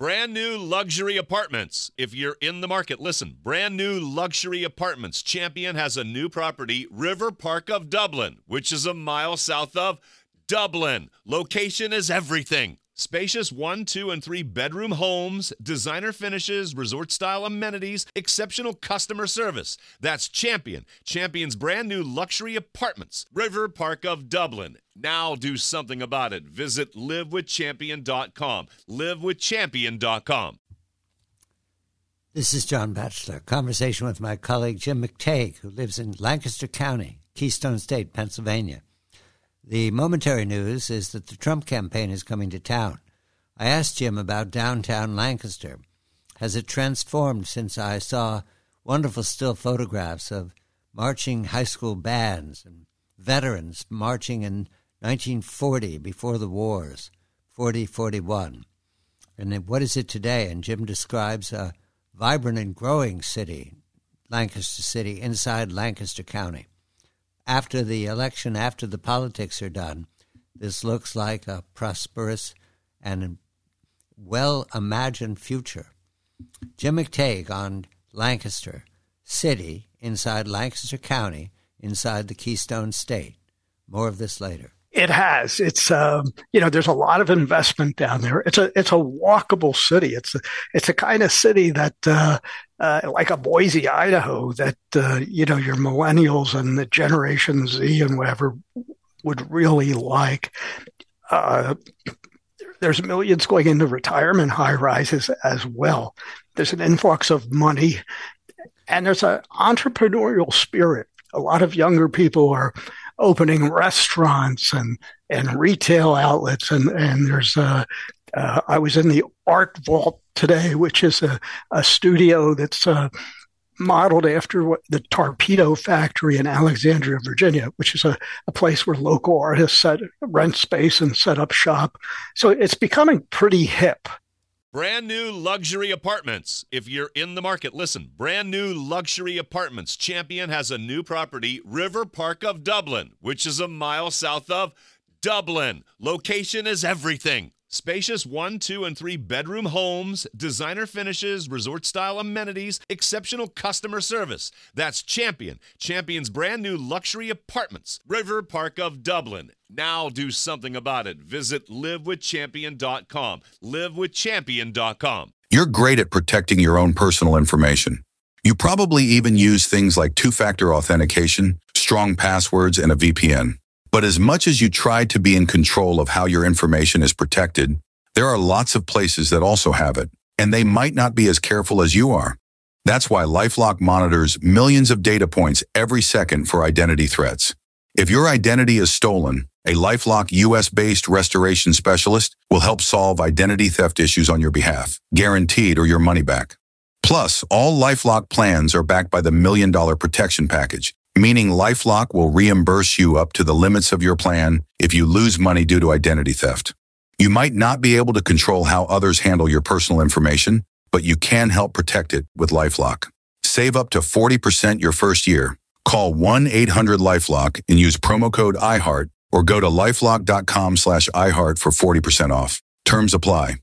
Brand new luxury apartments. If you're in the market, listen. Brand new luxury apartments. Champion has a new property, River Park of Dublin, which is a mile south of Dublin. Location is everything. Spacious 1, 2, and 3 bedroom homes, designer finishes, resort-style amenities, exceptional customer service. That's Champion. Champion's brand new luxury apartments, River Park of Dublin. Now do something about it. Visit livewithchampion.com. livewithchampion.com. This is John Batchelor. Conversation with my colleague Jim McTague, who lives in Lancaster County, Keystone State, Pennsylvania. The momentary news is that the Trump campaign is coming to town. I asked Jim about downtown Lancaster. Has it transformed since I saw wonderful still photographs of marching high school bands and veterans marching in 1940 before the wars, 40-41? And then what is it today? And Jim describes a vibrant and growing city, Lancaster City, inside Lancaster County. After the election, after the politics are done, this looks like a prosperous and well-imagined future. Jim McTague on Lancaster City, inside Lancaster County, inside the Keystone State. More of this later. It has. It's there's a lot of investment down there. It's a walkable city. It's a kind of city that like a Boise, Idaho, that your millennials and the Generation Z and whatever would really like. There's millions going into retirement high rises as well. There's an influx of money, and there's an entrepreneurial spirit. A lot of younger people are opening restaurants and retail outlets. And there's I was in the Art Vault today, which is a studio that's modeled after the Torpedo Factory in Alexandria, Virginia, which is a place where local artists rent space and set up shop. So it's becoming pretty hip. Brand new luxury apartments. If you're in the market, listen. Brand new luxury apartments. Champion has a new property, River Park of Dublin, which is a mile south of Dublin. Location is everything. Spacious 1, 2, and 3 bedroom homes, designer finishes, resort-style amenities, exceptional customer service. That's Champion. Champion's brand new luxury apartments, River Park of Dublin. Now do something about it. Visit livewithchampion.com. livewithchampion.com. You're great at protecting your own personal information. You probably even use things like two-factor authentication, strong passwords, and a VPN. But as much as you try to be in control of how your information is protected, there are lots of places that also have it, and they might not be as careful as you are. That's why LifeLock monitors millions of data points every second for identity threats. If your identity is stolen, a LifeLock US-based restoration specialist will help solve identity theft issues on your behalf, guaranteed or your money back. Plus, all LifeLock plans are backed by the $1 Million Protection Package, meaning LifeLock will reimburse you up to the limits of your plan if you lose money due to identity theft. You might not be able to control how others handle your personal information, but you can help protect it with LifeLock. Save up to 40% your first year. Call 1-800-LifeLock and use promo code IHEART or go to lifelock.com/iHeart for 40% off. Terms apply.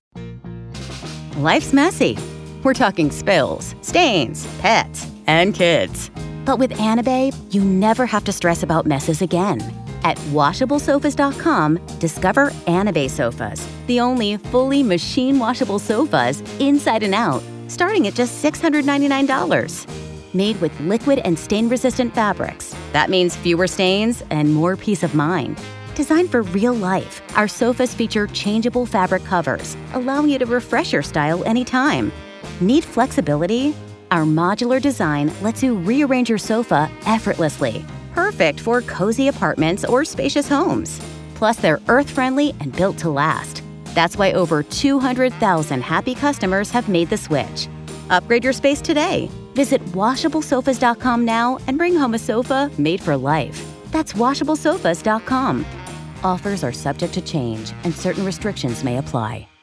Life's messy. We're talking spills, stains, pets, and kids. But with Anabae, you never have to stress about messes again. At WashableSofas.com, discover Anabae sofas, the only fully machine-washable sofas inside and out, starting at just $699. Made with liquid and stain-resistant fabrics. That means fewer stains and more peace of mind. Designed for real life, our sofas feature changeable fabric covers, allowing you to refresh your style anytime. Need flexibility? Our modular design lets you rearrange your sofa effortlessly. Perfect for cozy apartments or spacious homes. Plus, they're earth-friendly and built to last. That's why over 200,000 happy customers have made the switch. Upgrade your space today. Visit WashableSofas.com now and bring home a sofa made for life. That's WashableSofas.com. Offers are subject to change and certain restrictions may apply.